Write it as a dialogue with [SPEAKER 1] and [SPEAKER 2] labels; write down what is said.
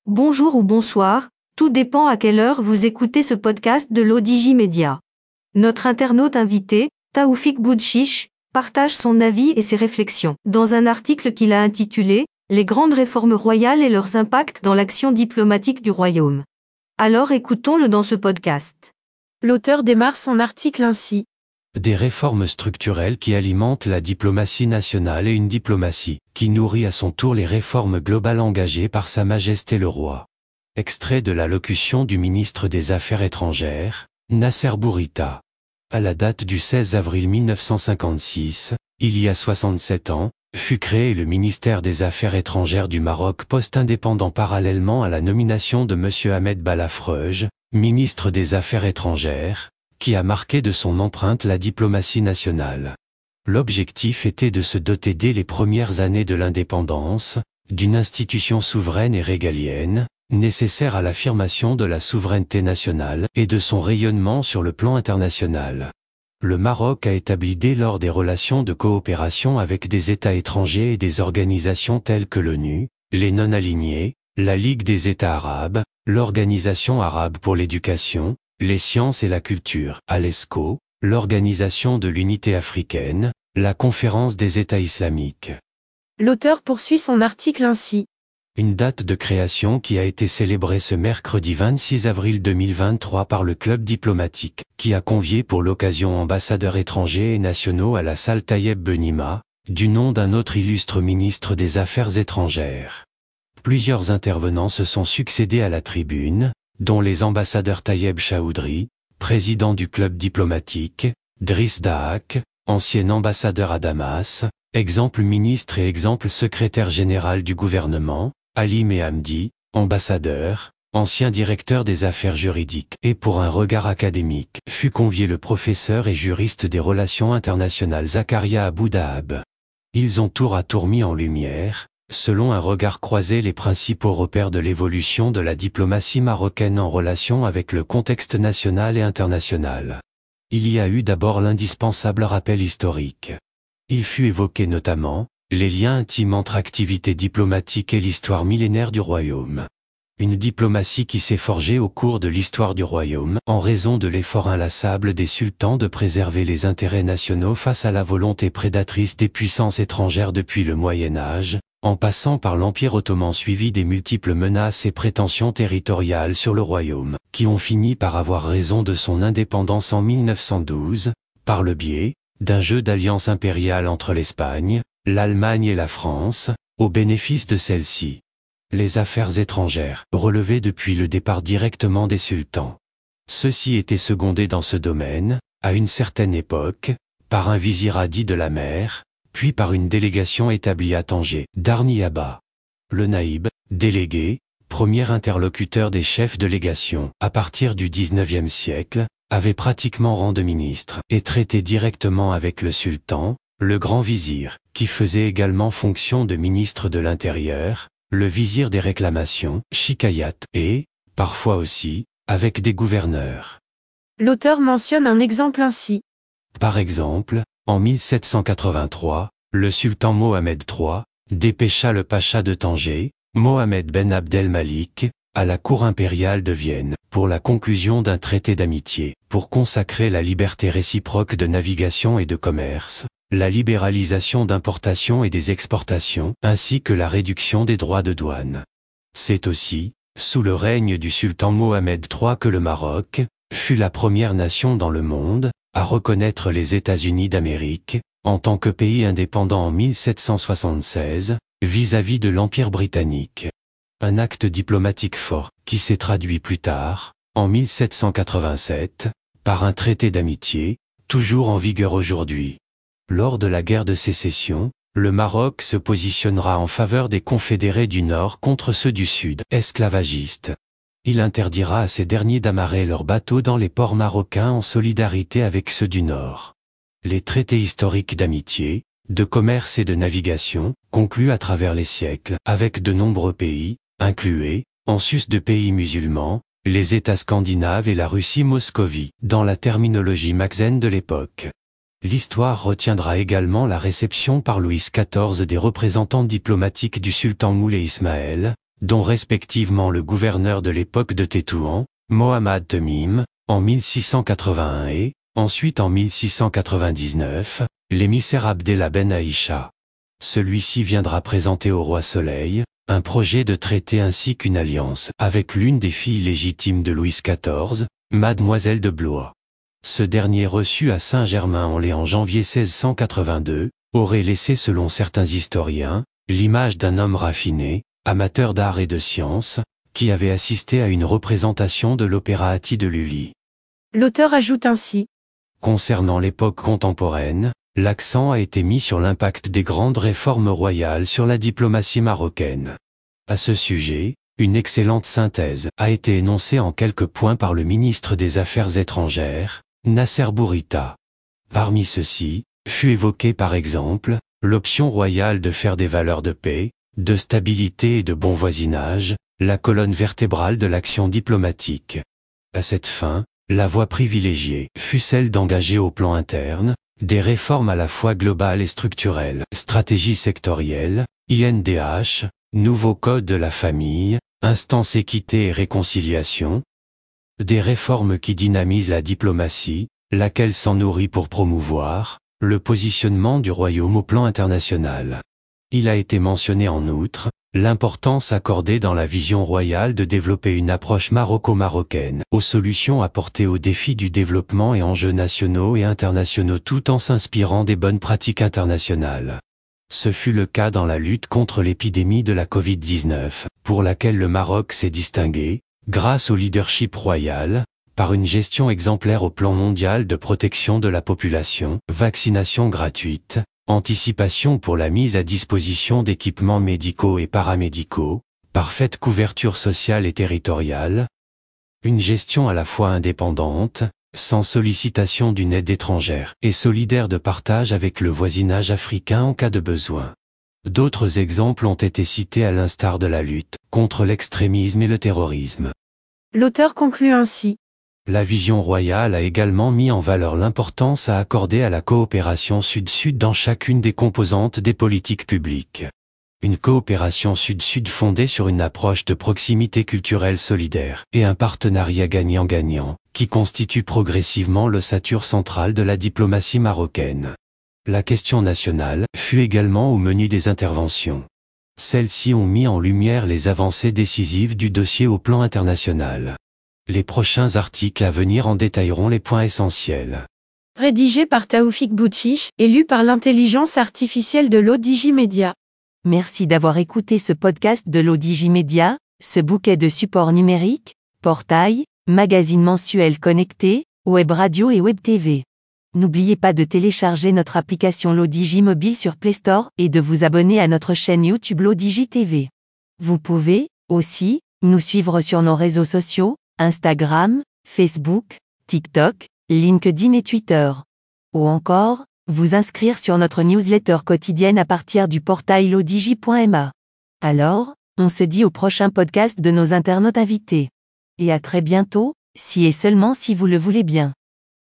[SPEAKER 1] Bonjour ou bonsoir, tout dépend à quelle heure vous écoutez ce podcast de l'ODJ Média. Notre internaute invité, Taoufik Boudchiche, partage son avis et ses réflexions dans un article qu'il a intitulé « Les grandes réformes royales et leurs impacts dans l'action diplomatique du royaume ». Alors écoutons-le dans ce podcast.
[SPEAKER 2] L'auteur démarre son article ainsi.
[SPEAKER 3] Des réformes structurelles qui alimentent la diplomatie nationale et une diplomatie qui nourrit à son tour les réformes globales engagées par Sa Majesté le Roi. Extrait de l'allocution du ministre des Affaires étrangères, Nasser Bourita. À la date du 16 avril 1956, il y a 67 ans, fut créé le ministère des Affaires étrangères du Maroc post-indépendant parallèlement à la nomination de M. Ahmed Balafreuj, ministre des Affaires étrangères, qui a marqué de son empreinte la diplomatie nationale. L'objectif était de se doter dès les premières années de l'indépendance, d'une institution souveraine et régalienne, nécessaire à l'affirmation de la souveraineté nationale et de son rayonnement sur le plan international. Le Maroc a établi dès lors des relations de coopération avec des États étrangers et des organisations telles que l'ONU, les non-alignés, la Ligue des États arabes, l'Organisation arabe pour l'éducation, les sciences et la culture, ALESCO, l'Organisation de l'unité africaine, la Conférence des États islamiques.
[SPEAKER 2] L'auteur poursuit son article ainsi.
[SPEAKER 3] Une date de création qui a été célébrée ce mercredi 26 avril 2023 par le club diplomatique, qui a convié pour l'occasion ambassadeurs étrangers et nationaux à la salle Tayeb Benima, du nom d'un autre illustre ministre des Affaires étrangères. Plusieurs intervenants se sont succédés à la tribune, dont les ambassadeurs Tayeb Chaoudry, président du club diplomatique, Driss Dahak, ancien ambassadeur à Damas, exemple ministre et exemple secrétaire général du gouvernement, Ali Mehamdi, ambassadeur, ancien directeur des affaires juridiques, et pour un regard académique, fut convié le professeur et juriste des relations internationales Zakaria Abou Dahab. Ils ont tour à tour mis en lumière, selon un regard croisé, les principaux repères de l'évolution de la diplomatie marocaine en relation avec le contexte national et international. Il y a eu d'abord l'indispensable rappel historique. Il fut évoqué notamment les liens intimes entre activité diplomatique et l'histoire millénaire du royaume. Une diplomatie qui s'est forgée au cours de l'histoire du royaume en raison de l'effort inlassable des sultans de préserver les intérêts nationaux face à la volonté prédatrice des puissances étrangères depuis le Moyen-Âge, en passant par l'Empire ottoman suivi des multiples menaces et prétentions territoriales sur le royaume, qui ont fini par avoir raison de son indépendance en 1912, par le biais d'un jeu d'alliance impériale entre l'Espagne, l'Allemagne et la France, au bénéfice de celle-ci. Les affaires étrangères relevaient depuis le départ directement des sultans. Ceux-ci étaient secondés dans ce domaine, à une certaine époque, par un vizir Hadi de la mer, puis par une délégation établie à Tanger, d'Arni-Aba. Le naïb, délégué, premier interlocuteur des chefs de légation, à partir du XIXe siècle, avait pratiquement rang de ministre, et traitait directement avec le sultan, le grand vizir, qui faisait également fonction de ministre de l'Intérieur, le vizir des réclamations, Shikayat, et, parfois aussi, avec des gouverneurs.
[SPEAKER 2] L'auteur mentionne un exemple ainsi.
[SPEAKER 3] Par exemple, en 1783, le sultan Mohamed III dépêcha le pacha de Tanger, Mohamed Ben Abdel Malik, à la cour impériale de Vienne, pour la conclusion d'un traité d'amitié, pour consacrer la liberté réciproque de navigation et de commerce, la libéralisation d'importations et des exportations, ainsi que la réduction des droits de douane. C'est aussi, sous le règne du sultan Mohamed III que le Maroc fut la première nation dans le monde à reconnaître les États-Unis d'Amérique, en tant que pays indépendant en 1776, vis-à-vis de l'Empire britannique. Un acte diplomatique fort, qui s'est traduit plus tard, en 1787, par un traité d'amitié, toujours en vigueur aujourd'hui. Lors de la guerre de sécession, le Maroc se positionnera en faveur des confédérés du Nord contre ceux du Sud, esclavagistes. Il interdira à ces derniers d'amarrer leurs bateaux dans les ports marocains en solidarité avec ceux du Nord. Les traités historiques d'amitié, de commerce et de navigation, conclus à travers les siècles, avec de nombreux pays, inclués, en sus de pays musulmans, les États scandinaves et la Russie Moscovie, dans la terminologie maxène de l'époque. L'histoire retiendra également la réception par Louis XIV des représentants diplomatiques du sultan Moulay Ismaël, dont respectivement le gouverneur de l'époque de Tétouan, Mohammad Temim, en 1681 et, ensuite en 1699, l'émissaire Abdellah Ben Aïcha. Celui-ci viendra présenter au roi Soleil un projet de traité ainsi qu'une alliance avec l'une des filles légitimes de Louis XIV, Mademoiselle de Blois. Ce dernier reçu à Saint-Germain-en-Laye en janvier 1682, aurait laissé selon certains historiens, l'image d'un homme raffiné, amateur d'art et de science, qui avait assisté à une représentation de l'opéra Atti de Lully.
[SPEAKER 2] L'auteur ajoute ainsi.
[SPEAKER 3] Concernant l'époque contemporaine, l'accent a été mis sur l'impact des grandes réformes royales sur la diplomatie marocaine. À ce sujet, une excellente synthèse a été énoncée en quelques points par le ministre des Affaires étrangères, Nasser Bourita. Parmi ceux-ci, fut évoquée par exemple, l'option royale de faire des valeurs de paix, de stabilité et de bon voisinage, la colonne vertébrale de l'action diplomatique. À cette fin, la voie privilégiée fut celle d'engager au plan interne, des réformes à la fois globales et structurelles, stratégie sectorielle, INDH, nouveau code de la famille, instance équité et réconciliation, des réformes qui dynamisent la diplomatie, laquelle s'en nourrit pour promouvoir le positionnement du royaume au plan international. Il a été mentionné en outre l'importance accordée dans la vision royale de développer une approche maroco-marocaine aux solutions apportées aux défis du développement et enjeux nationaux et internationaux tout en s'inspirant des bonnes pratiques internationales. Ce fut le cas dans la lutte contre l'épidémie de la Covid-19, pour laquelle le Maroc s'est distingué, grâce au leadership royal, par une gestion exemplaire au plan mondial de protection de la population, vaccination gratuite, anticipation pour la mise à disposition d'équipements médicaux et paramédicaux, parfaite couverture sociale et territoriale, une gestion à la fois indépendante, sans sollicitation d'une aide étrangère, et solidaire de partage avec le voisinage africain en cas de besoin. D'autres exemples ont été cités à l'instar de la lutte contre l'extrémisme et le terrorisme.
[SPEAKER 2] L'auteur conclut ainsi.
[SPEAKER 3] La vision royale a également mis en valeur l'importance à accorder à la coopération sud-sud dans chacune des composantes des politiques publiques. Une coopération sud-sud fondée sur une approche de proximité culturelle solidaire et un partenariat gagnant-gagnant, qui constitue progressivement l'ossature centrale de la diplomatie marocaine. La question nationale fut également au menu des interventions. Celles-ci ont mis en lumière les avancées décisives du dossier au plan international. Les prochains articles à venir en détailleront les points essentiels.
[SPEAKER 2] Rédigé par Taoufik Boutchiche et lu par l'intelligence artificielle de l'ODJ Media.
[SPEAKER 1] Merci d'avoir écouté ce podcast de l'ODJ Media, ce bouquet de supports numériques, portail, magazine mensuel connecté, web radio et web TV. N'oubliez pas de télécharger notre application l'ODJ Mobile sur Play Store et de vous abonner à notre chaîne YouTube l'ODJ TV. Vous pouvez, aussi, nous suivre sur nos réseaux sociaux, Instagram, Facebook, TikTok, LinkedIn et Twitter. Ou encore, vous inscrire sur notre newsletter quotidienne à partir du portail lodj.ma. Alors, on se dit au prochain podcast de nos internautes invités. Et à très bientôt, si et seulement si vous le voulez bien.